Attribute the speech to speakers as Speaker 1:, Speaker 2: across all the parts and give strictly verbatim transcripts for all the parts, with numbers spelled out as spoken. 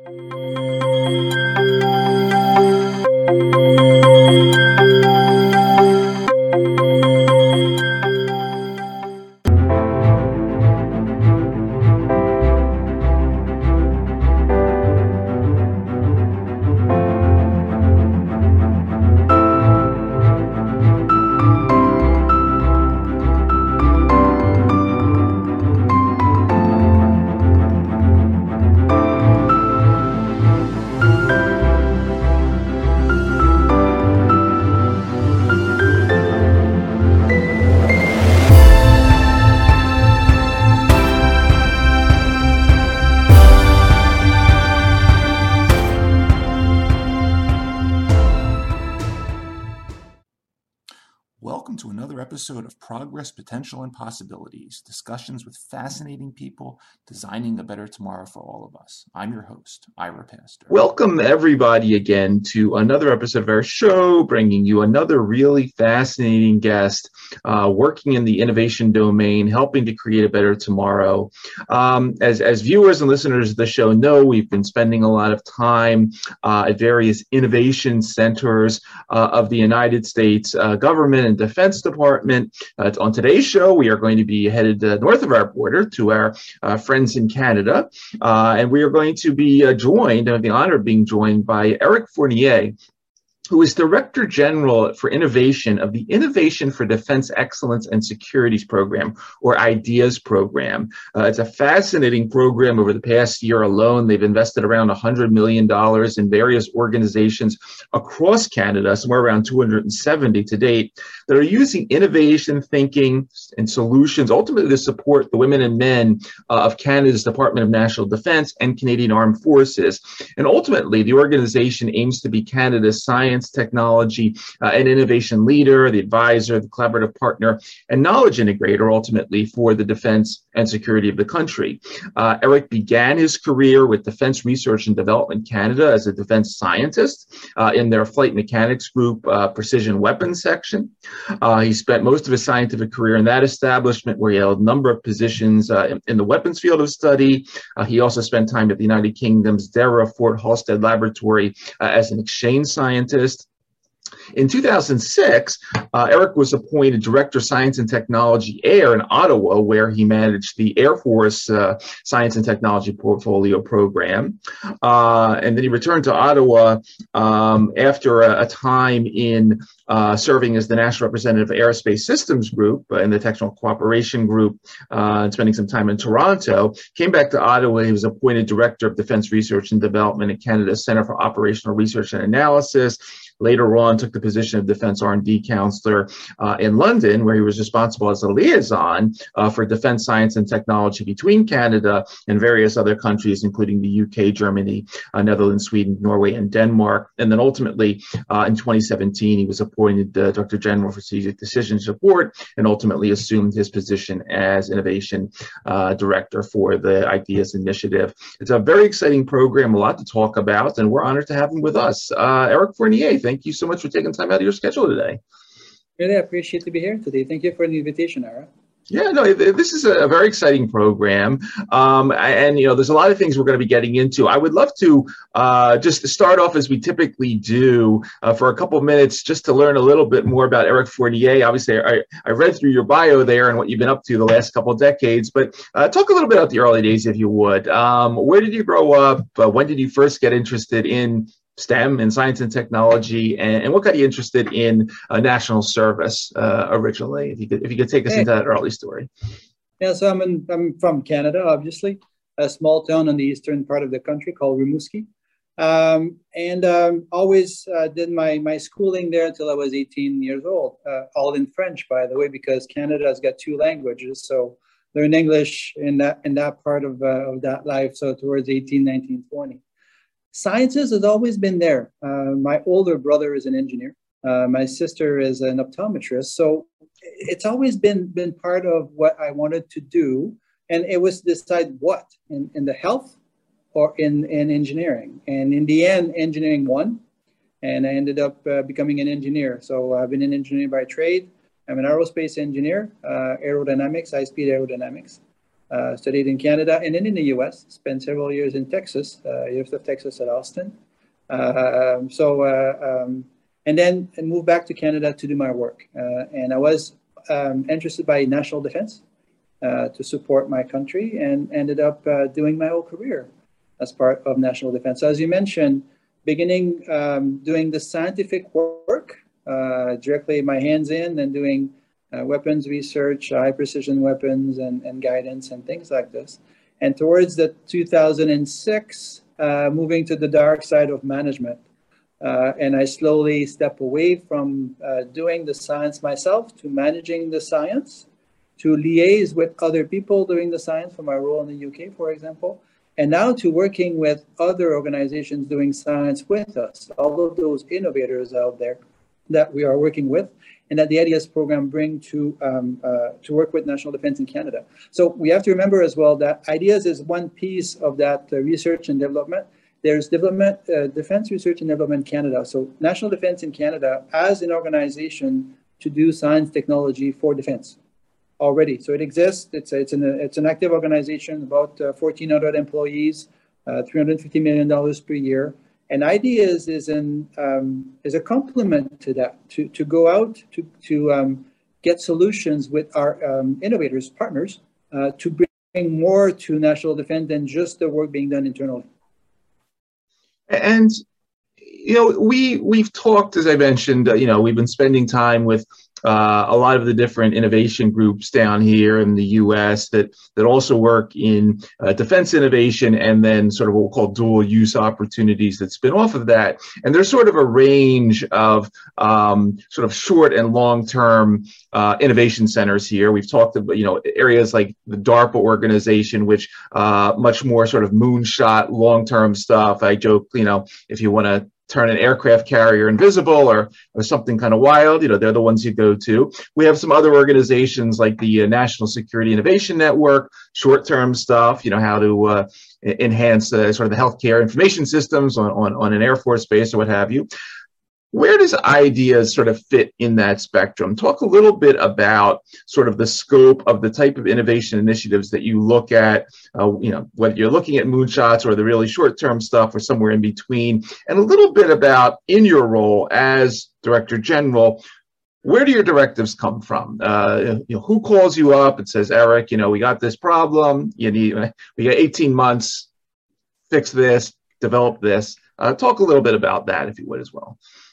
Speaker 1: Welcome to another episode of Progress, Potential, and Possibilities, discussions with fascinating people designing a better tomorrow for all of us. I'm your host, Ira Pastor.
Speaker 2: Welcome, everybody, again to another episode of our show, bringing you another really fascinating guest uh, working in the innovation domain, helping to create a better tomorrow. Um, as, as viewers and listeners of the show know, we've been spending a lot of time uh, at various innovation centers uh, of the United States uh, government and Defense Department. Uh, on today's show, we are going to be headed uh, north of our border to our uh, friends in Canada, uh, and we are going to be uh, joined, I have the honor of being joined by Eric Fournier, who is Director General for Innovation of the Innovation for Defense Excellence and Securities Program, or IDEAS program. Uh, it's a fascinating program. Over the past year alone, they've invested around one hundred million dollars in various organizations across Canada, somewhere around two hundred seventy to date, that are using innovation thinking and solutions ultimately to support the women and men uh, of Canada's Department of National Defense and Canadian Armed Forces. And ultimately, the organization aims to be Canada's science, technology, uh, and innovation leader, the advisor, the collaborative partner, and knowledge integrator, ultimately, for the defense and security of the country. Uh, Eric began his career with Defense Research and Development Canada as a defense scientist uh, in their flight mechanics group uh, precision weapons section. Uh, he spent most of his scientific career in that establishment, where he held a number of positions uh, in, in the weapons field of study. Uh, he also spent time at the United Kingdom's DARA Fort Halstead Laboratory uh, as an exchange scientist. In two thousand six, uh, Eric was appointed Director of Science and Technology Air in Ottawa, where he managed the Air Force uh, Science and Technology Portfolio Program. Uh, and then he returned to Ottawa um, after a, a time in uh, serving as the National Representative of Aerospace Systems Group uh, in the Technical Cooperation Group, uh, and spending some time in Toronto. Came back to Ottawa. He was appointed Director of Defense Research and Development at Canada's Centre for Operational Research and Analysis. Later on, took the position of Defense R and D Counselor uh, in London, where he was responsible as a liaison uh, for defense science and technology between Canada and various other countries, including the U K, Germany, uh, Netherlands, Sweden, Norway, and Denmark. And then ultimately, uh, in twenty seventeen, he was appointed uh, Director General for Strategic Decision Support and ultimately assumed his position as Innovation uh, Director for the IDEAS initiative. It's a very exciting program, a lot to talk about, and we're honored to have him with us. Uh, Eric Fournier, thank you so much for taking time out of your schedule today.
Speaker 3: Really appreciate to be here today. Thank you for the invitation, Ira.
Speaker 2: Yeah, no, this is a very exciting program. Um, and, you know, there's a lot of things we're going to be getting into. I would love to uh, just start off as we typically do uh, for a couple of minutes, just to learn a little bit more about Eric Fournier. Obviously, I, I read through your bio there and what you've been up to the last couple of decades, but uh, talk a little bit about the early days, if you would. Um, where did you grow up? Uh, when did you first get interested in STEM and science and technology, and, and what got you interested in uh, national service uh, originally? If you could, if you could take us hey. into that early story.
Speaker 3: Yeah, so I'm in, I'm from Canada, obviously, a small town on the eastern part of the country called Rimouski, um, and um, always uh, did my my schooling there until I was eighteen years old, uh, all in French, by the way, because Canada has got two languages, so learned English in that in that part of uh, of that life. So towards eighteen, nineteen, twenty. Sciences has always been there. Uh, my older brother is an engineer. Uh, my sister is an optometrist. So it's always been, been part of what I wanted to do. And it was to decide what, in, in the health or in, in engineering. And in the end, engineering won. And I ended up uh, becoming an engineer. So I've been an engineer by trade. I'm an aerospace engineer, uh, aerodynamics, high-speed aerodynamics. Uh, studied in Canada and then in the U S. Spent several years in Texas, uh, University of Texas at Austin. Uh, so, uh, um, and then I moved back to Canada to do my work. Uh, and I was um, interested by national defense uh, to support my country, and ended up uh, doing my whole career as part of national defense. So as you mentioned, beginning um, doing the scientific work, uh, directly my hands in and doing Uh, weapons research, high precision weapons and, and guidance and things like this. And towards the two thousand six, uh, moving to the dark side of management. Uh, and I slowly step away from uh, doing the science myself to managing the science, to liaise with other people doing the science for my role in the U K, for example, and now to working with other organizations doing science with us, all of those innovators out there that we are working with, and that the IDEAS program bring to um, uh, to work with national defense in Canada. So we have to remember as well that IDEAS is one piece of that uh, research and development. There's development, uh, Defense Research and Development Canada. So National Defense in Canada as an organization to do science technology for defense already. So it exists. It's a, it's an it's an active organization, about uh, fourteen hundred employees, uh, three hundred fifty million dollars per year. And IDEAS is an um, is a complement to that, to to go out to to um, get solutions with our um, innovators partners uh, to bring more to national defense than just the work being done internally.
Speaker 2: And you know, we we've talked, as I mentioned, uh, you know, we've been spending time with uh, a lot of the different innovation groups down here in the U S that that also work in uh, defense innovation, and then sort of what we'll call dual use opportunities that spin off of that. And there's sort of a range of um, sort of short and long term uh, innovation centers here. We've talked about, you know, areas like the DARPA organization, which uh, much more sort of moonshot long term stuff. I joke, you know, if you want to turn an aircraft carrier invisible or, or something kind of wild, you know, they're the ones you go to. We have some other organizations like the uh, National Security Innovation Network, short-term stuff, you know, how to uh, enhance uh, sort of the healthcare information systems on, on, on an Air Force base or what have you. Where does IDEAS sort of fit in that spectrum? Talk a little bit about sort of the scope of the type of innovation initiatives that you look at, uh, you know, whether you're looking at moonshots or the really short-term stuff or somewhere in between, and a little bit about, in your role as Director General, where do your directives come from? Uh, you know, who calls you up and says, Eric, you know, we got this problem, you need, we got eighteen months, fix this, develop this. Uh, talk a little bit about that, if you would, as well.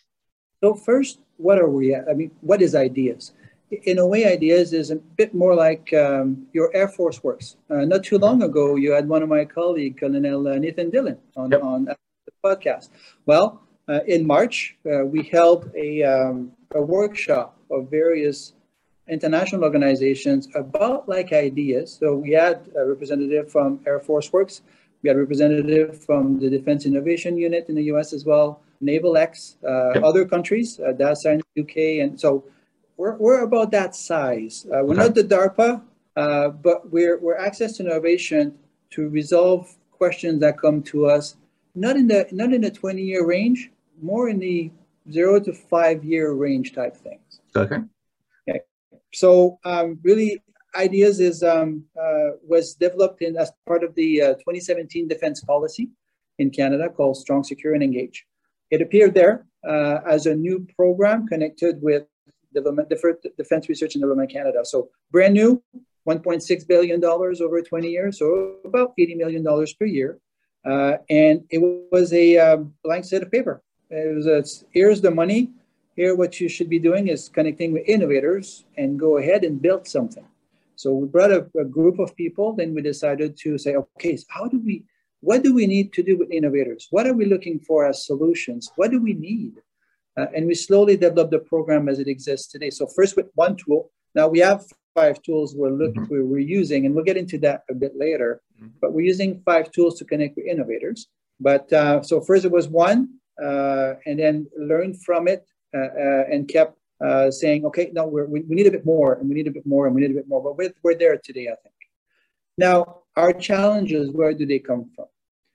Speaker 3: So first, what are we at? I mean, what is IDEAS? In a way, IDEAS is a bit more like um, your Air Force works. Uh, not too long ago, you had one of my colleagues, Colonel uh, Nathan Dillon, on, yep. on the podcast. Well, uh, in March, uh, we held a, um, a workshop of various international organizations about like IDEAS. So we had a representative from Air Force Works. We had a representative from the Defense Innovation Unit in the U S as well, Naval X, uh, yep. other countries, uh, DASA in the U K. And so we're, we're about that size. Uh, we're okay. not the DARPA, uh, but we're, we're access to innovation to resolve questions that come to us, not in the not in the twenty-year range, more in the zero to five-year range type things.
Speaker 2: Okay.
Speaker 3: Okay. So um, really, IDEAS is um, uh, was developed in as part of the uh, twenty seventeen defense policy in Canada called Strong, Secure, and Engage. It appeared there uh, as a new program connected with development, Defense Research and Development Canada. So brand new, one point six billion dollars over twenty years, so about eighty million dollars per year. Uh, and it was a uh, blank slate of paper. It was a, here's the money. Here, what you should be doing is connecting with innovators and go ahead and build something. So we brought a, a group of people. Then we decided to say, okay, so how do we, what do we need to do with innovators? What are we looking for as solutions? What do we need? Uh, and we slowly developed the program as it exists today. So first with one tool. Now we have five tools we're looking, mm-hmm. we're using, and we'll get into that a bit later. Mm-hmm. But we're using five tools to connect with innovators. But uh, so first it was one, uh, and then learned from it uh, uh, and kept uh, saying, okay, no, we're, we we need a bit more, and we need a bit more, and we need a bit more. But we're, we're there today, I think. Now, our challenges, where do they come from?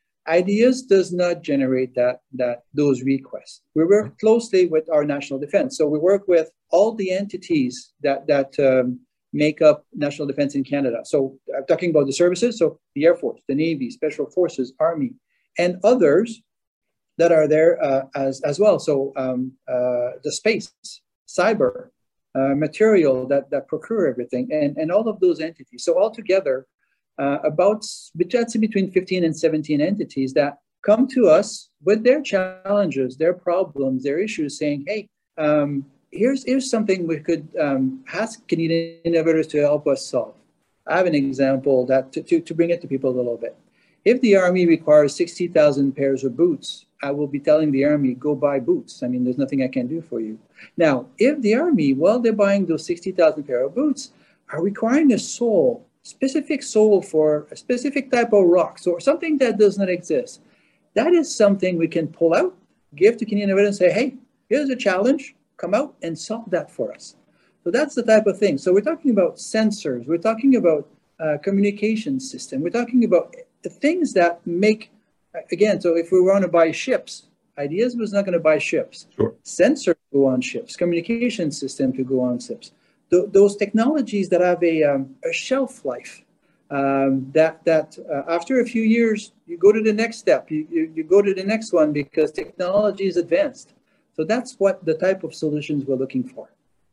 Speaker 3: IDEAS does not generate that, that those requests. We work closely with our national defense. So we work with all the entities that, that um, make up national defense in Canada. So I'm talking about the services, so the Air Force, the Navy, Special Forces, Army, and others that are there uh, as, as well. So um, uh, the space, cyber, uh, material that, that procure everything, and, and all of those entities. So altogether, uh, about between fifteen and seventeen entities that come to us with their challenges, their problems, their issues, saying, hey, um, here's, here's something we could um, ask Canadian innovators to help us solve. I have an example that to, to, to bring it to people a little bit. If the Army requires sixty thousand pairs of boots, I will be telling the Army, go buy boots. I mean, there's nothing I can do for you. Now, if the Army, while they're buying those sixty thousand pair of boots, are requiring a sole, specific sole for a specific type of rocks or something that does not exist, that is something we can pull out, give to Canadian innovators and say, hey, here's a challenge, come out and solve that for us. So that's the type of thing. So we're talking about sensors, we're talking about uh, communication system, we're talking about the things that make, again, so if we want to buy ships, Ideas was not going to buy ships.
Speaker 2: Sure.
Speaker 3: Sensors go on ships, communication system to go on ships. Th- those technologies that have a, um, a shelf life, um, that that uh, after a few years, you go to the next step, you, you, you go to the next one because technology is advanced. So that's what the type of solutions we're looking for.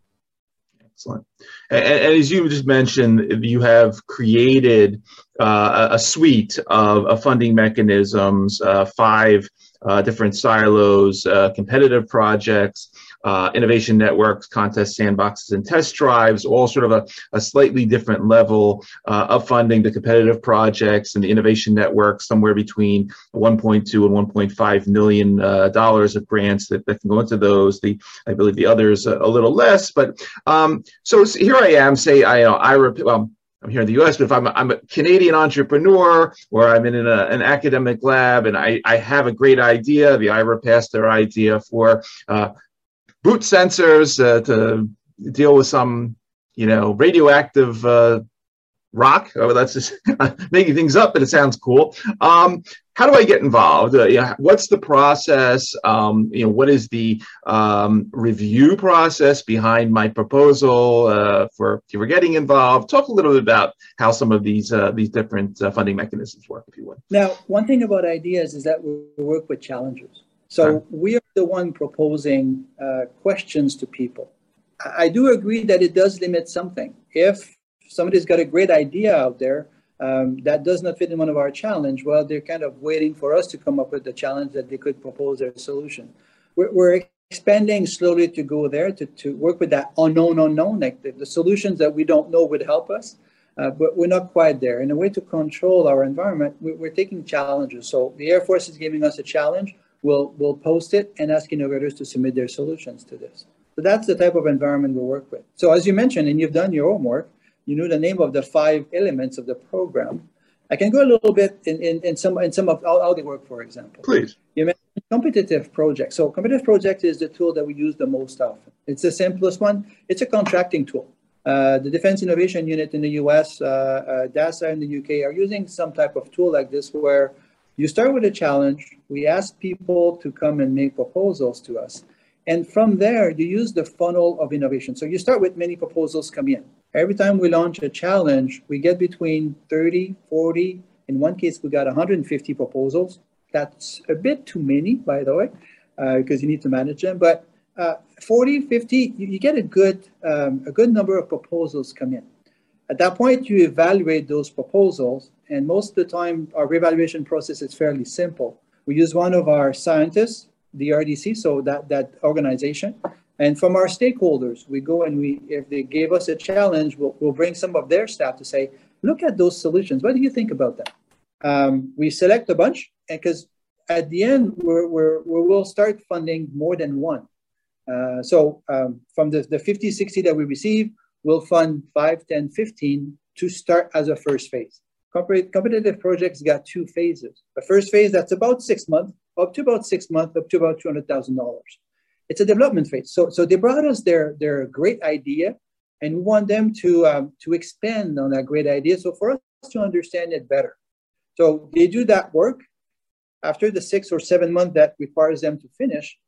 Speaker 2: Excellent. And, and as you just mentioned, you have created uh, a suite of, of funding mechanisms, uh, five uh, different silos, uh, competitive projects, uh, innovation networks, contest sandboxes, and test drives, all sort of a, a slightly different level uh, of funding. The competitive projects and the innovation networks, somewhere between one point two and one point five million uh, dollars of grants that, that can go into those. The I believe the others a, a little less, but um, so here I am. Say I, you know, I well, I'm here in the U S, but if I'm a, I'm a Canadian entrepreneur or I'm in a, an academic lab and I, I have a great idea, the I R A passed their idea for uh, boot sensors uh, to deal with some, you know, radioactive uh, rock. Oh, that's just making things up, but it sounds cool. Um, how do I get involved? Uh, you know, what's the process? Um, you know, what is the um, review process behind my proposal uh, for if you were getting involved? Talk a little bit about how some of these uh, these different uh, funding mechanisms work, if you would.
Speaker 3: Now, one thing about ideas is that we work with challengers. So
Speaker 2: Sure.
Speaker 3: we are the one proposing uh, questions to people. I do agree that it does limit something. If somebody's got a great idea out there um, that does not fit in one of our challenge, well, they're kind of waiting for us to come up with the challenge that they could propose their solution. We're, we're expanding slowly to go there, to, to work with that unknown unknown, like the, the solutions that we don't know would help us, uh, but we're not quite there. In a way to control our environment, we, we're taking challenges. So the Air Force is giving us a challenge. We'll, we'll post it and ask innovators to submit their solutions to this. So that's the type of environment we work with. So as you mentioned, and you've done your homework, you know the name of the five elements of the program. I can go a little bit in, in, in some in some of how they work, for example.
Speaker 2: Please.
Speaker 3: You mentioned competitive project. So competitive project is the tool that we use the most often. It's the simplest one. It's a contracting tool. Uh, the Defense Innovation Unit in the U S, uh, uh, DASA in the U K are using some type of tool like this where you start with a challenge. We ask people to come and make proposals to us. And from there, you use the funnel of innovation. So you start with many proposals come in. Every time we launch a challenge, we get between thirty, forty. In one case, we got one hundred fifty proposals. That's a bit too many, by the way, uh, because you need to manage them. But uh, forty, fifty, you, you get a good, um, a good number of proposals come in. At that point, you evaluate those proposals. And most of the time, our evaluation process is fairly simple. We use one of our scientists, the R D C, so that, that organization. And from our stakeholders, we go and we, if they gave us a challenge, we'll, we'll bring some of their staff to say, look at those solutions. What do you think about that? Um, we select a bunch, and because at the end, we're, we're, we will start funding more than one. Uh, so um, from the, the fifty, sixty that we receive, we'll fund five, ten, fifteen to start as a first phase. Competitive projects got two phases. The first phase, that's about six months, up to about six months, up to about two hundred thousand dollars. It's a development phase. So, so they brought us their, their great idea, and we want them to, um, to expand on that great idea. So for us to understand it better. So they do that work. After the six or seven months that requires them to finish,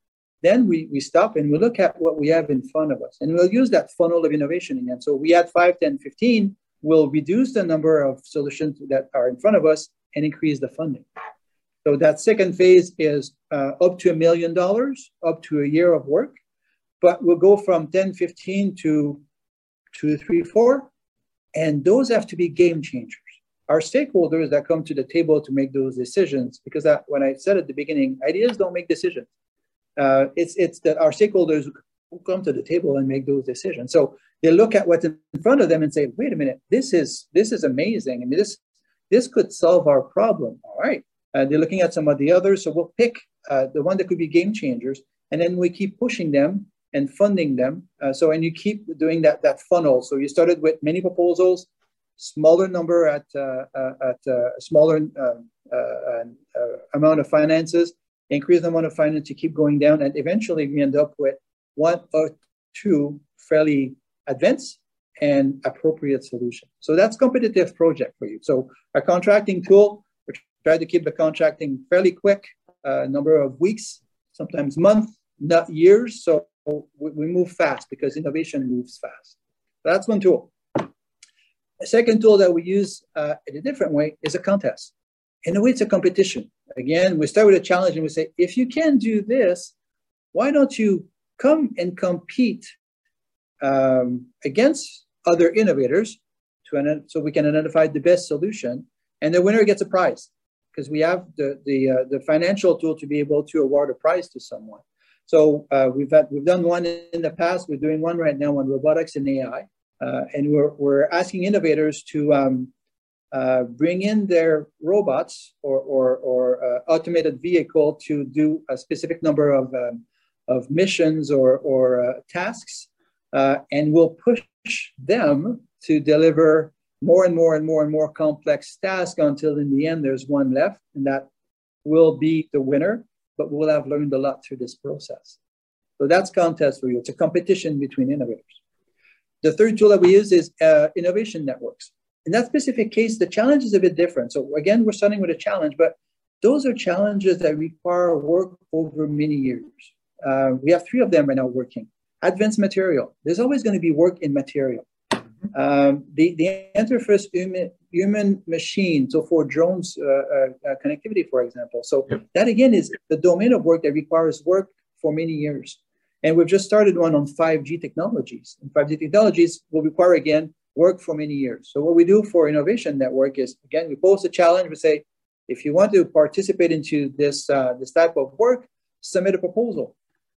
Speaker 3: then we, we stop and we look at what we have in front of us. And we'll use that funnel of innovation again. So we had five, ten, fifteen. We'll reduce the number of solutions that are in front of us and increase the funding. So that second phase is uh, up to a million dollars, up to a year of work. But we'll go from ten, fifteen to two, three, four. And those have to be game changers. Our stakeholders that come to the table to make those decisions, because that, when I said at the beginning, ideas don't make decisions. Uh, it's it's that our stakeholders who come to the table and make those decisions. So they look at what's in front of them and say, wait a minute, this is this is amazing. I mean, this this could solve our problem. All right. Uh, they're looking at some of the others. So we'll pick uh, the one that could be game changers. And then we keep pushing them and funding them. Uh, so, and you keep doing that, that funnel. So you started with many proposals, smaller number at uh, uh, at uh, smaller uh, uh, uh, amount of finances, increase the amount of finance to keep going down. And eventually we end up with one or two fairly advanced and appropriate solutions. So that's competitive project for you. So a contracting tool, we try to keep the contracting fairly quick, uh, number of weeks, sometimes months, not years. So we, we move fast because innovation moves fast. That's one tool. A second tool that we use uh, in a different way is a contest. In a way, it's a competition. Again, we start with a challenge and we say, if you can do this, why don't you come and compete um, against other innovators to, so we can identify the best solution, and the winner gets a prize because we have the the, uh, the financial tool to be able to award a prize to someone. So uh, we've had, we've done one in the past. We're doing one right now on robotics and A I, uh, and we're we're asking innovators to um, uh, bring in their robots or or, or uh, automated vehicle to do a specific number of um, of missions or or uh, tasks. Uh, and we'll push them to deliver more and more and more and more complex tasks until in the end there's one left, and that will be the winner, but we'll have learned a lot through this process. So that's contest for you. It's a competition between innovators. The third tool that we use is uh, innovation networks. In that specific case, the challenge is a bit different. So again, we're starting with a challenge, but those are challenges that require work over many years. Uh, we have three of them right now working. Advanced material. There's always going to be work in material. Um, the, the interface human, human machine, so for drones uh, uh, uh, connectivity, for example. So yep. That again is the domain of work that requires work for many years. And we've just started one on five G technologies. And five G technologies will require, again, work for many years. So what we do for Innovation Network is, again, we pose a challenge. We say, if you want to participate into this, uh, this type of work, submit a proposal.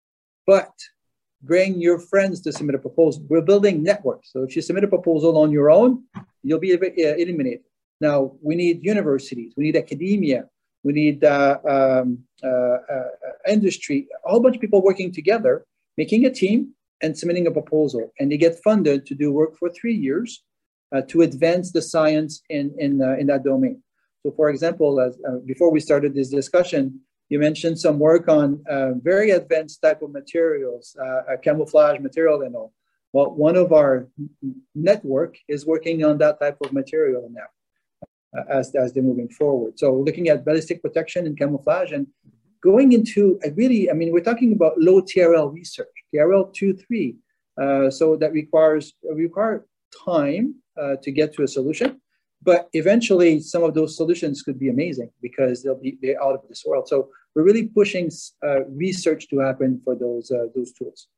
Speaker 3: But bring your friends to submit a proposal. We're building networks. So if you submit a proposal on your own, you'll be eliminated. Now, we need universities. We need academia. We need uh, um, uh, uh, industry, a whole bunch of people working together, making a team and submitting a proposal. And they get funded to do work for three years uh, to advance the science in, in, uh, in that domain. So for example, as, uh, before we started this discussion, you mentioned some work on uh, very advanced type of materials, uh, a camouflage material and all. Well, one of our network is working on that type of material now uh, as, as they're moving forward. So looking at ballistic protection and camouflage and going into a really, I mean, we're talking about low T R L research, T R L two, three. Uh, so that requires, require time uh, to get to a solution. But eventually, some of those solutions could be amazing because they'll be they're out of this world. So we're really pushing uh, research to happen for those uh, those tools.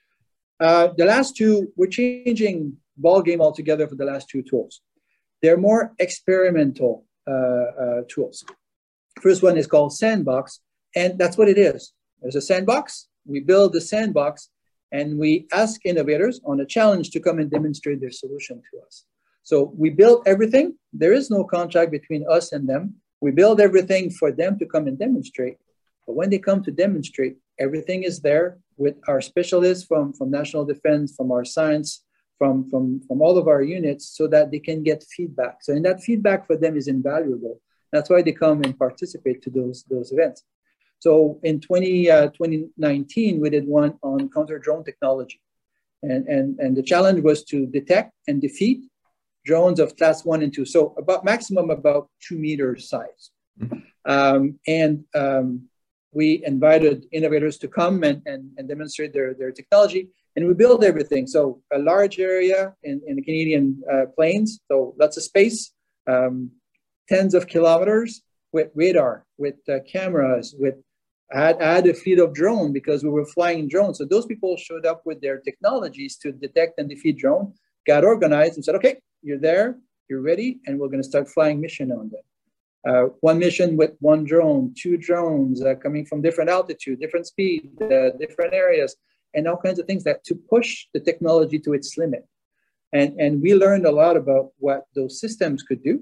Speaker 3: Uh, the last two, we're changing ball game altogether for the last two tools. They're more experimental uh, uh, tools. First one is called Sandbox, and that's what it is. There's a sandbox. We build the sandbox, and we ask innovators on a challenge to come and demonstrate their solution to us. So we build everything. There is no contract between us and them. We build everything for them to come and demonstrate. But when they come to demonstrate, everything is there with our specialists from, from National Defense, from our science, from, from, from all of our units so that they can get feedback. So and that feedback for them is invaluable. That's why they come and participate to those, those events. So in twenty, uh, twenty nineteen, we did one on counter-drone technology. And, and, and the challenge was to detect and defeat drones of class one and two, so about maximum about two meters size. Mm-hmm. um, and um, we invited innovators to come and, and, and demonstrate their, their technology, and we build everything. So a large area in, in the Canadian uh, plains, so lots of space, um, tens of kilometers with radar, with uh, cameras, with had add a fleet of drone because we were flying drones. So those people showed up with their technologies to detect and defeat drone, got organized and said, okay, you're there, you're ready, and we're going to start flying mission on them. Uh, one mission with one drone, two drones uh, coming from different altitude, different speed, uh, different areas, and all kinds of things that to push the technology to its limit. And, and we learned a lot about what those systems could do.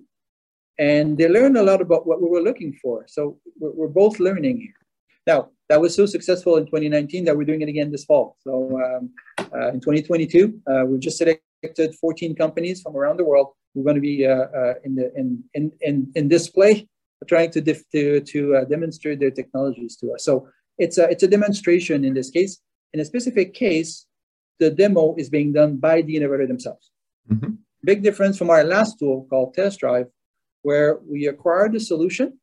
Speaker 3: And they learned a lot about what we were looking for. So we're, we're both learning here. Now, that was so successful in twenty nineteen that we're doing it again this fall. So um, uh, in twenty twenty-two, uh, we've just selected fourteen companies from around the world. We're going to be uh, uh, in the in in in, in display, trying to dif- to to uh, demonstrate their technologies to us. So it's a it's a demonstration in this case. In a specific case, the demo is being done by the innovator themselves. Mm-hmm. Big difference from our last tool called Test Drive, where we acquired the solution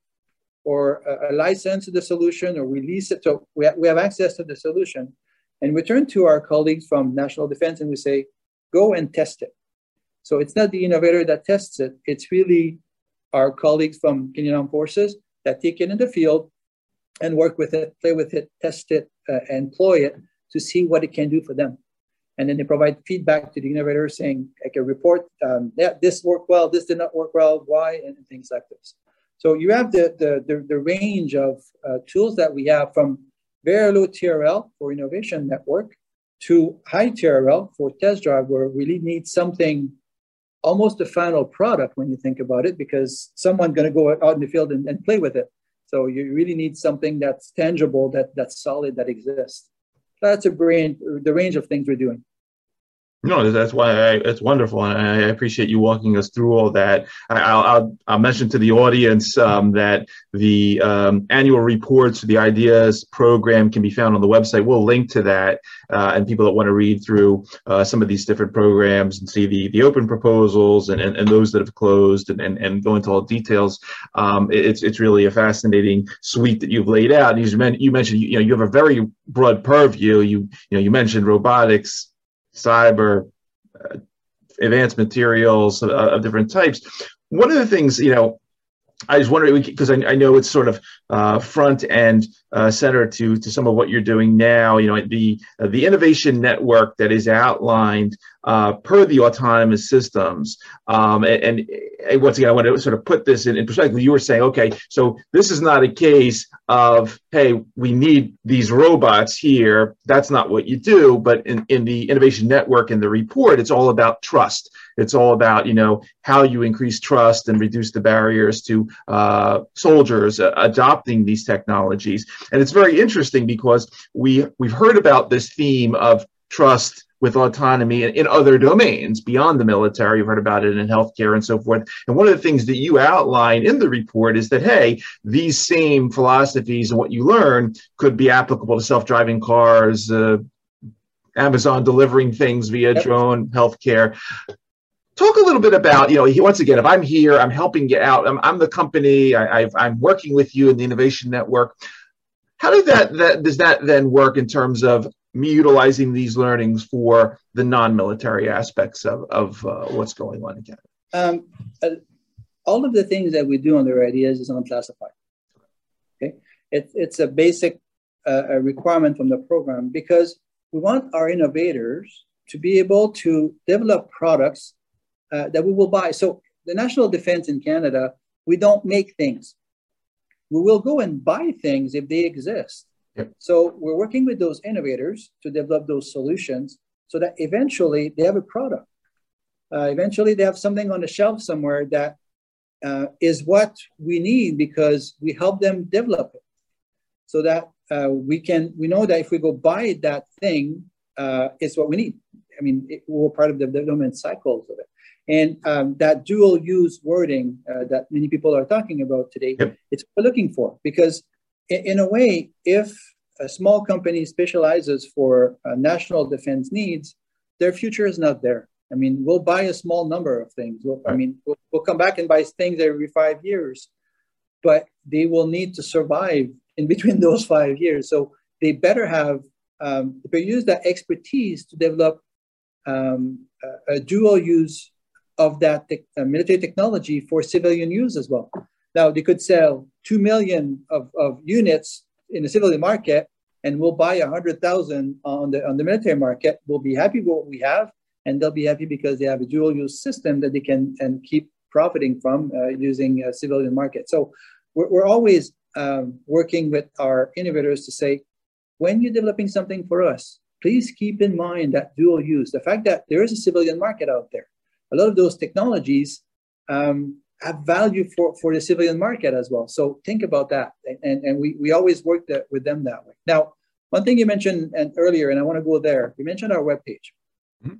Speaker 3: or a, a license to the solution or release it. So we, ha- we have access to the solution, and we turn to our colleagues from National Defense and we say, go and test it. So it's not the innovator that tests it. It's really our colleagues from Canadian Armed Forces that take it in the field and work with it, play with it, test it, uh, employ it to see what it can do for them. And then they provide feedback to the innovator saying, like a report, um, yeah, this worked well, this did not work well, why, and things like this. So you have the, the, the, the range of uh, tools that we have from very low T R L for innovation network to high T R L for test drive, where we really need something almost a final product when you think about it, because someone's going to go out in the field and, and play with it. So you really need something that's tangible, that that's solid, that exists. That's a brain, the range of things we're doing.
Speaker 2: No, that's why I, it's wonderful, and I appreciate you walking us through all that. I, I'll, I'll, I'll mention to the audience um, that the um, annual reports for the IDEAS program can be found on the website. We'll link to that, uh, and people that want to read through uh, some of these different programs and see the, the open proposals and, and, and those that have closed and, and, and go into all details. Um, it's it's really a fascinating suite that you've laid out. And you mentioned you mentioned you know you have a very broad purview. You you know you mentioned robotics, cyber, uh, advanced materials uh, of different types. One of the things, you know, I was wondering, because I, I know it's sort of uh, front and uh, center to to some of what you're doing now. You know, the uh, the innovation network that is outlined uh, per the autonomous systems. Um, and, and once again, I want to sort of put this in, in perspective. You were saying, okay, so this is not a case of, hey, we need these robots here. That's not what you do. But in, in the innovation network in the report, it's all about trust. It's all about, you know, how you increase trust and reduce the barriers to uh, soldiers uh, adopting these technologies. And it's very interesting because we, we've heard about this theme of trust with autonomy in, in other domains beyond the military. You've heard about it in healthcare and so forth. And one of the things that you outline in the report is that, hey, these same philosophies and what you learn could be applicable to self-driving cars, uh, Amazon delivering things via
Speaker 3: Yep.
Speaker 2: drone, healthcare. Talk a little bit about, you know, once again, if I'm here, I'm helping you out, I'm, I'm the company, I, I've, I'm working with you in the innovation network. How did that, that, does that then work in terms of me utilizing these learnings for the non-military aspects of, of uh, what's going on in Canada?
Speaker 3: Um, uh, all of the things that we do on the IDEAS is unclassified. Okay, it, it's a basic uh, a requirement from the program because we want our innovators to be able to develop products uh, that we will buy. So the National Defense in Canada, we don't make things. We will go and buy things if they exist.
Speaker 2: Yep.
Speaker 3: So we're working with those innovators to develop those solutions so that eventually they have a product. Uh, eventually they have something on the shelf somewhere that uh, is what we need because we help them develop it. So that uh, we can, we know that if we go buy that thing, uh, it's what we need. I mean, it, we're part of the development cycles of it. And um, that dual use wording uh, that many people are talking about today,
Speaker 2: yep.
Speaker 3: It's what we're looking for because in, in a way, if a small company specializes for uh, national defense needs, their future is not there. I mean, we'll buy a small number of things. We'll, I mean, we'll, we'll come back and buy things every five years, but they will need to survive in between those five years. So they better have, um, they use that expertise to develop um, a, a dual use of that te- uh, military technology for civilian use as well. Now, they could sell two million of, of units in the civilian market, and we'll buy one hundred thousand on the on the military market. We'll be happy with what we have, and they'll be happy because they have a dual use system that they can and keep profiting from uh, using a civilian market. So we're, we're always um, working with our innovators to say, when you're developing something for us, please keep in mind that dual use, the fact that there is a civilian market out there. A lot of those technologies um, have value for, for the civilian market as well. So think about that. And, and we, we always work that, with them that way. Now, one thing you mentioned and earlier, and I want to go there, you mentioned our webpage. Mm-hmm.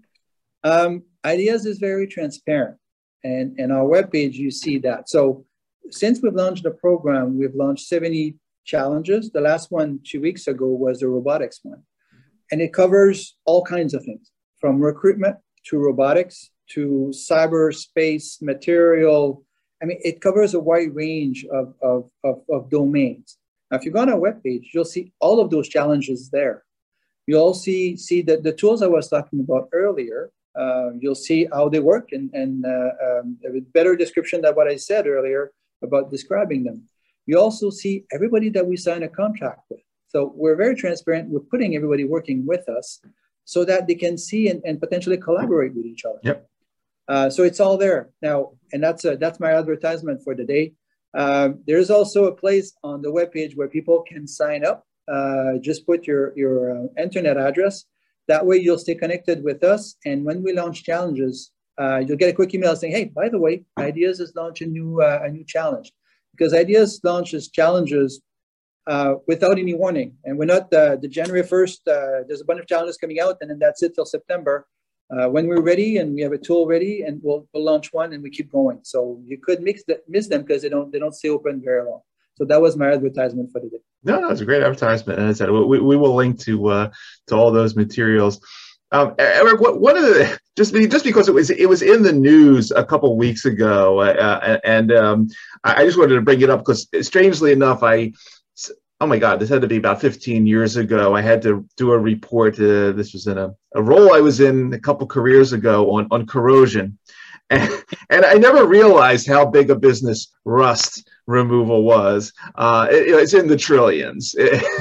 Speaker 3: Um, Ideas is very transparent. And, and our webpage, you see that. So since we've launched the program, we've launched seventy challenges. The last one two weeks ago was the robotics one. And it covers all kinds of things, from recruitment to robotics to cyberspace, material. I mean, it covers a wide range of, of, of, of domains. Now, if you go on our webpage, you'll see all of those challenges there. You'll see, see the, the tools I was talking about earlier. Uh, you'll see how they work and, and uh, um, a better description than what I said earlier about describing them. You also see everybody that we sign a contract with. So we're very transparent. We're putting everybody working with us so that they can see and, and potentially collaborate with each other.
Speaker 2: Yep.
Speaker 3: Uh, so it's all there now, and that's a, that's my advertisement for the day. Um, there's also a place on the webpage where people can sign up. Uh, just put your your uh, internet address. That way, you'll stay connected with us. And when we launch challenges, uh, you'll get a quick email saying, "Hey, by the way, Ideas has launched a new uh, a new challenge," because Ideas launches challenges uh, without any warning. And we're not uh, the January first. Uh, there's a bunch of challenges coming out, and then that's it till September. Uh, when we're ready and we have a tool ready, and we'll, we'll launch one and we keep going. So you could mix the, miss them because they don't they don't stay open very long. So that was my advertisement for the day.
Speaker 2: No, no, it's a great advertisement, and I said we, we will link to uh, to all those materials. Um, Eric, what, one of the just just because it was it was in the news a couple weeks ago, uh, and um, I just wanted to bring it up because strangely enough, I. Oh my God, this had to be about fifteen years ago. I had to do a report. Uh, this was in a, a role I was in a couple careers ago on, on corrosion. And, and I never realized how big a business rust removal was. Uh, it, it's in the trillions.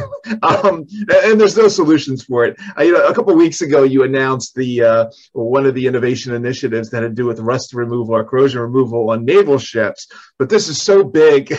Speaker 2: um, and there's no solutions for it. I, you know, a couple of weeks ago, you announced the uh, one of the innovation initiatives that had to do with rust removal or corrosion removal on naval ships. But this is so big.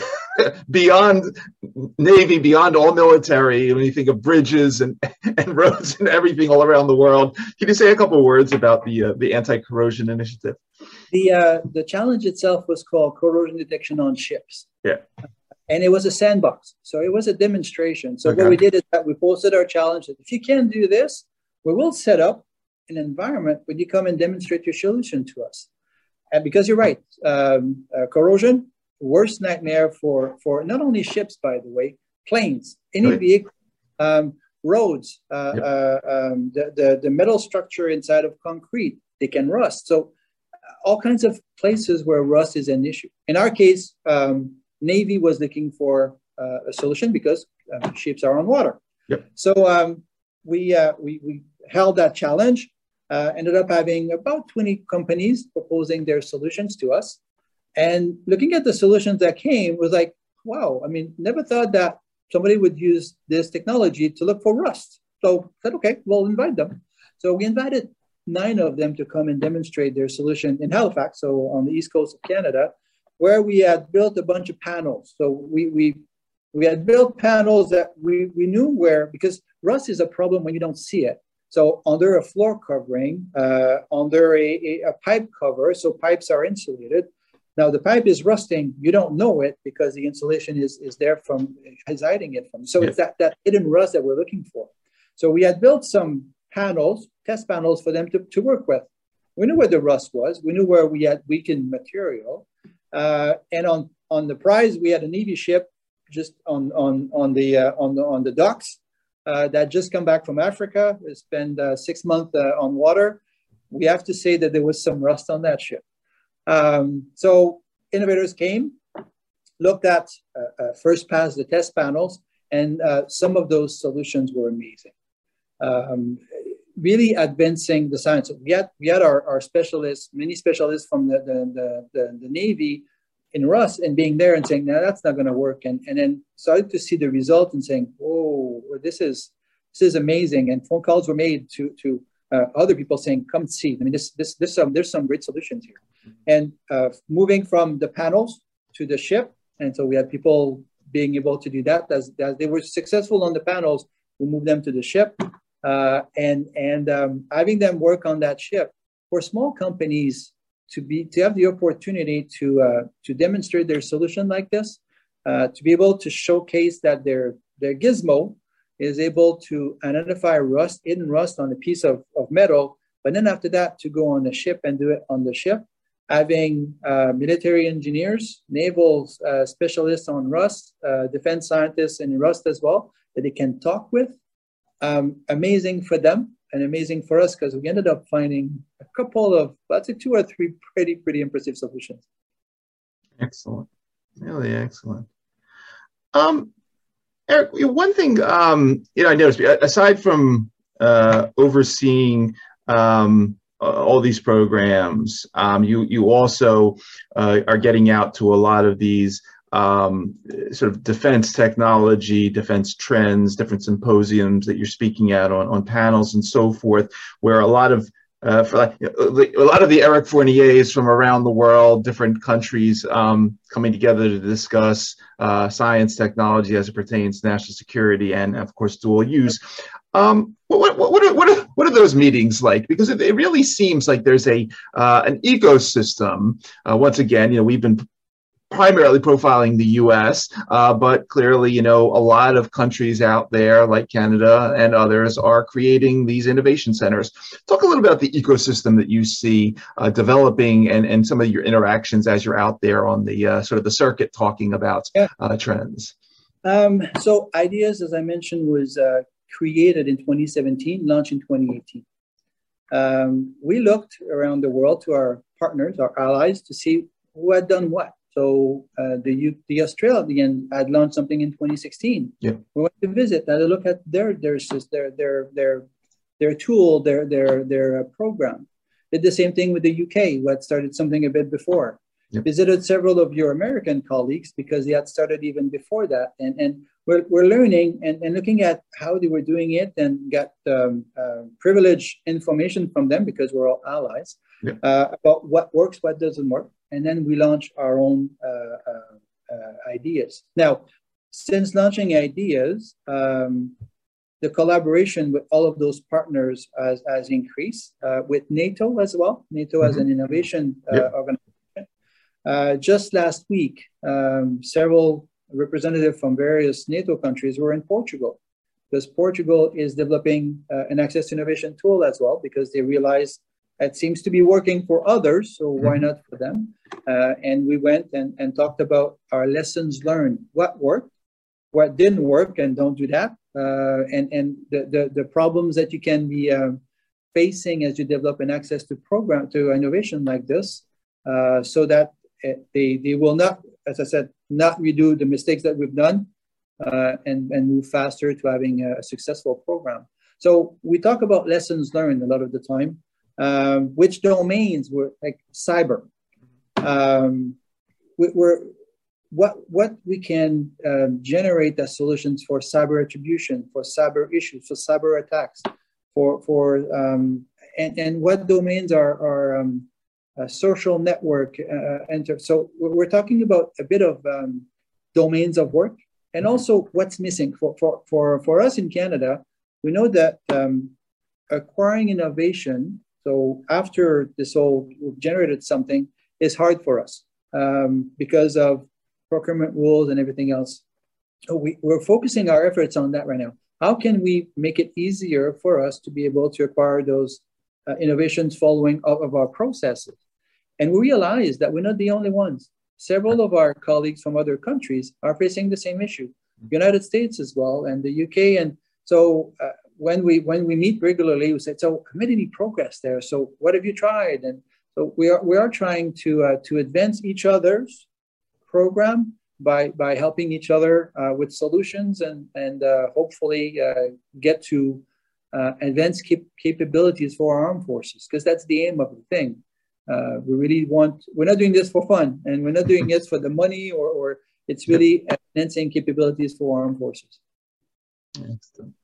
Speaker 2: Beyond Navy, beyond all military, when you think of bridges and, and roads and everything all around the world. Can you say a couple of words about the uh, the anti-corrosion initiative?
Speaker 3: The uh, the challenge itself was called Corrosion Detection on Ships.
Speaker 2: Yeah.
Speaker 3: And it was a sandbox. So it was a demonstration. So
Speaker 2: okay.
Speaker 3: what we did is that we posted our challenge. If you can do this, we will set up an environment where you come and demonstrate your solution to us. And because you're right, um, uh, corrosion, worst nightmare for, for not only ships, by the way, planes, any right. vehicle, um, roads, uh, yep. uh, um, the, the, the metal structure inside of concrete, they can rust. So uh, all kinds of places where rust is an issue. In our case, um, Navy was looking for uh, a solution because uh, ships are on water.
Speaker 2: Yep.
Speaker 3: So um, we, uh, we, we held that challenge, uh, ended up having about twenty companies proposing their solutions to us. And looking at the solutions that came was like, wow, I mean, never thought that somebody would use this technology to look for rust. So I said, okay, we'll invite them. So we invited nine of them to come and demonstrate their solution in Halifax, so on the east coast of Canada, where we had built a bunch of panels. So we we we had built panels that we, we knew where, because rust is a problem when you don't see it. So under a floor covering, uh, under a, a, a pipe cover, so pipes are insulated. Now the pipe is rusting, you don't know it because the insulation is, is there from, is hiding it from. So yeah. It's that, that hidden rust that we're looking for. So we had built some panels, test panels for them to, to work with. We knew where the rust was. We knew where we had weakened material. Uh, and on, on the prize, we had a Navy ship just on, on, on, the, uh, on, the, on the docks uh, that just come back from Africa. It spent uh, six months uh, on water. We have to say that there was some rust on that ship. Um, so innovators came, looked at, uh, uh, first passed the test panels, And uh, some of those solutions were amazing. Um, really advancing the science. We had, we had our, our specialists, many specialists from the, the, the, the, the Navy in Rust and being there and saying, no, that's not going to work. And, and then started to see the result and saying, whoa, this is, this is amazing. And phone calls were made to, to uh, other people saying, come see. I mean, this, this, this, um, there's some great solutions here. And uh, moving from the panels to the ship. And so we had people being able to do that. As, as they were successful on the panels, we moved them to the ship. Uh, and and um, having them work on that ship for small companies to be to have the opportunity to uh, to demonstrate their solution like this, uh, to be able to showcase that their their gizmo is able to identify rust, hidden rust on a piece of, of metal, but then after that to go on the ship and do it on the ship. Having uh, military engineers, naval uh, specialists on rust, uh, defense scientists in rust as well that they can talk with. Um, amazing for them and amazing for us because we ended up finding a couple of, let's say two or three pretty, pretty impressive solutions.
Speaker 2: Excellent. Really excellent. Um, Eric, one thing, um, you know, I noticed, aside from uh, overseeing um, all these programs, um, you, you also uh, are getting out to a lot of these Um, sort of defense technology, defense trends, different symposiums that you're speaking at on, on panels and so forth, where a lot of uh, for like, a lot of the Eric Fourniers from around the world, different countries um, coming together to discuss uh, science, technology as it pertains to national security and, of course, dual use. Um, what, what, what, are, what, are, what are those meetings like? Because it, it really seems like there's a uh, an ecosystem. Uh, once again, you know, we've been primarily profiling the U S, uh, but clearly, you know, a lot of countries out there like Canada and others are creating these innovation centers. Talk a little about the ecosystem that you see uh, developing and, and some of your interactions as you're out there on the uh, sort of the circuit talking about
Speaker 3: yeah.
Speaker 2: uh, trends.
Speaker 3: Um, so Ideas, as I mentioned, was uh, created in twenty seventeen, launched in twenty eighteen. Um, we looked around the world to our partners, our allies, to see who had done what. So uh, the the Australian had launched something in twenty sixteen.
Speaker 2: Yeah.
Speaker 3: We went to visit, had a look at their their their their their their tool, their their their uh, program. Did the same thing with the U K, who had started something a bit before. Yep. Visited several of your American colleagues because they had started even before that, and and we're we're learning and, and looking at how they were doing it, and got um, uh, privileged information from them because we're all allies. Yep. uh, about what works, what doesn't work. And then we launch our own uh, uh, uh, ideas. Now, since launching ideas, um, the collaboration with all of those partners has, has increased, uh, with NATO as well. NATO mm-hmm. as an innovation uh, yep. organization. Uh, just last week, um, several representatives from various NATO countries were in Portugal, because Portugal is developing uh, an access to innovation tool as well, because they realize it seems to be working for others, so why not for them? Uh, and we went and, and talked about our lessons learned, what worked, what didn't work, and don't do that, uh, and, and the, the, the problems that you can be um, facing as you develop an access to program, to innovation like this, uh, so that they, they will not, as I said, not redo the mistakes that we've done, uh, and, and move faster to having a successful program. So we talk about lessons learned a lot of the time. Um, which domains were like cyber, um, we, we're what what we can um, generate as solutions for cyber attribution, for cyber issues, for cyber attacks, for for um, and and what domains are are um, uh, social network uh, enter. So we're talking about a bit of um, domains of work, and also what's missing for for for for us in Canada. We know that um, acquiring innovation. So after this whole we've generated something, is hard for us um, because of procurement rules and everything else. So we, we're focusing our efforts on that right now. How can we make it easier for us to be able to acquire those uh, innovations following up of our processes? And we realize that we're not the only ones. Several of our colleagues from other countries are facing the same issue. United States as well, and the U K. And so uh, when we when we meet regularly, we say, so have made any progress there? So what have you tried? And so we are we are trying to uh, to advance each other's program, by by helping each other uh, with solutions and and uh, hopefully uh, get to uh, advanced cap- capabilities for our armed forces, because that's the aim of the thing. Uh, we really want. We're not doing this for fun, and we're not doing this for the money, or or it's really enhancing capabilities for our armed forces.
Speaker 2: Excellent.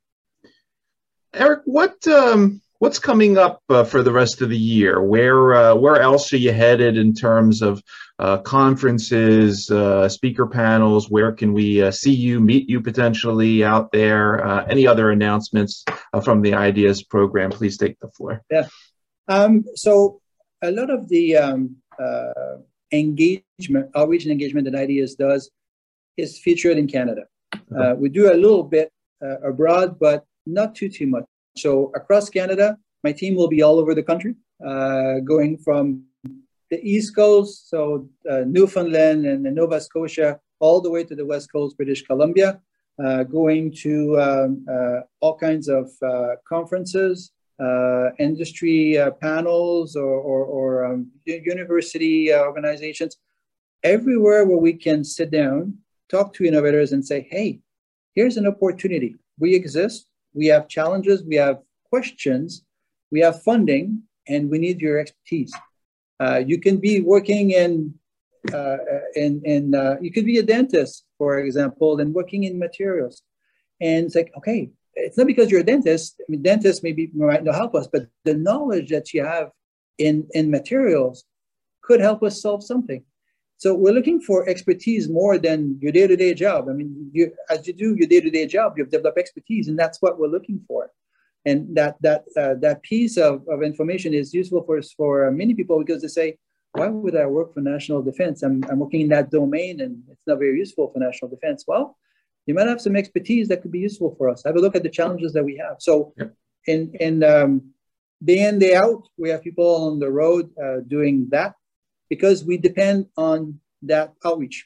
Speaker 2: Eric, what um, what's coming up uh, for the rest of the year? Where uh, where else are you headed in terms of uh, conferences, uh, speaker panels? Where can we uh, see you, meet you potentially out there? Uh, any other announcements uh, from the Ideas program? Please take the floor.
Speaker 3: Yeah. Um, so a lot of the um, uh, engagement, outreach and engagement that Ideas does is featured in Canada.
Speaker 2: Okay.
Speaker 3: Uh, we do a little bit uh, abroad, but not too, too much. So across Canada, my team will be all over the country, uh, going from the East Coast, so uh, Newfoundland and Nova Scotia, all the way to the West Coast, British Columbia, uh, going to um, uh, all kinds of uh, conferences, uh, industry uh, panels, or, or, or um, university uh, organizations, everywhere where we can sit down, talk to innovators and say, hey, here's an opportunity. We exist. We have challenges. We have questions. We have funding, and we need your expertise. Uh, you can be working in, uh, in, in uh, you could be a dentist, for example, and working in materials. And it's like, okay, it's not because you're a dentist. I mean, dentists maybe might not help us, but the knowledge that you have in, in materials could help us solve something. So we're looking for expertise more than your day-to-day job. I mean, you, as you do your day-to-day job, you've developed expertise, and that's what we're looking for. And that that uh, that piece of, of information is useful for for many people, because they say, why would I work for national defense? I'm, I'm working in that domain, and it's not very useful for national defense. Well, you might have some expertise that could be useful for us. Have a look at the challenges that we have. So yep. in, in um, day in, day out, we have people on the road uh, doing that, because we depend on that outreach.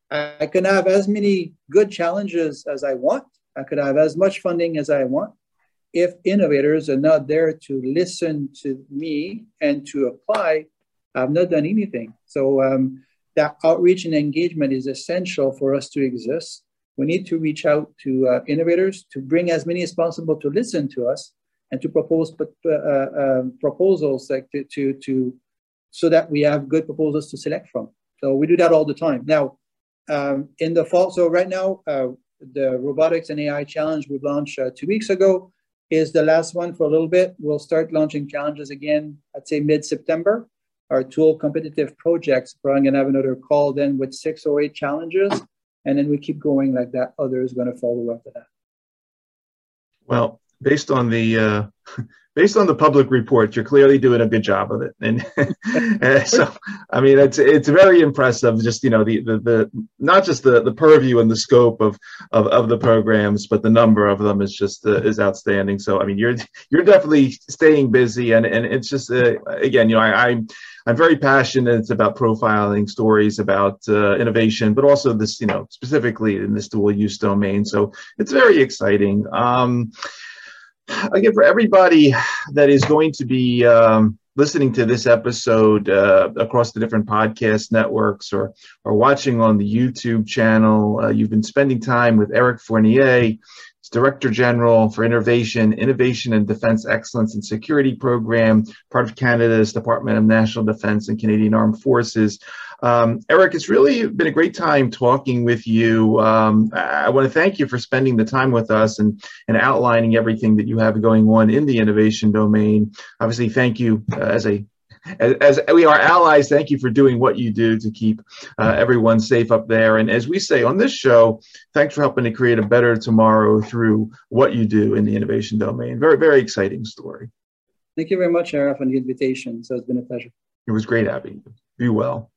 Speaker 3: I can have as many good challenges as I want. I could have as much funding as I want. If innovators are not there to listen to me and to apply, I've not done anything. So um, that outreach and engagement is essential for us to exist. We need to reach out to uh, innovators, to bring as many as possible to listen to us, and to propose uh, uh, proposals like to, to, to so that we have good proposals to select from. So we do that all the time. Now, um, in the fall, so right now, uh, the Robotics and A I Challenge we launched uh, two weeks ago is the last one for a little bit. We'll start launching challenges again, I'd say mid-September. Our tool competitive projects, we're going to have another call then with six or eight challenges, and then we keep going like that. Others going to follow after that.
Speaker 2: Well, based on the uh, based on the public report, you're clearly doing a good job of it, and, and so I mean it's it's very impressive. Just you know the the, the not just the, the purview and the scope of, of of the programs, but the number of them is just uh, is outstanding. So I mean you're you're definitely staying busy, and and it's just uh, again you know I. I I'm very passionate about profiling stories about uh, innovation, but also this, you know, specifically in this dual use domain. So it's very exciting. Um, again, for everybody that is going to be um, listening to this episode uh, across the different podcast networks or or watching on the YouTube channel, uh, you've been spending time with Eric Fournier, Director General for Innovation, Innovation and Defense Excellence and Security Program, part of Canada's Department of National Defense and Canadian Armed Forces. Um, Eric, it's really been a great time talking with you. Um, I want to thank you for spending the time with us and, and outlining everything that you have going on in the innovation domain. Obviously, thank you uh, as a As, as we are allies, thank you for doing what you do to keep uh, everyone safe up there. And as we say on this show, thanks for helping to create a better tomorrow through what you do in the innovation domain. Very, very exciting story.
Speaker 3: Thank you very much, Arif, for the invitation. So it's been a pleasure.
Speaker 2: It was great having you. Be well.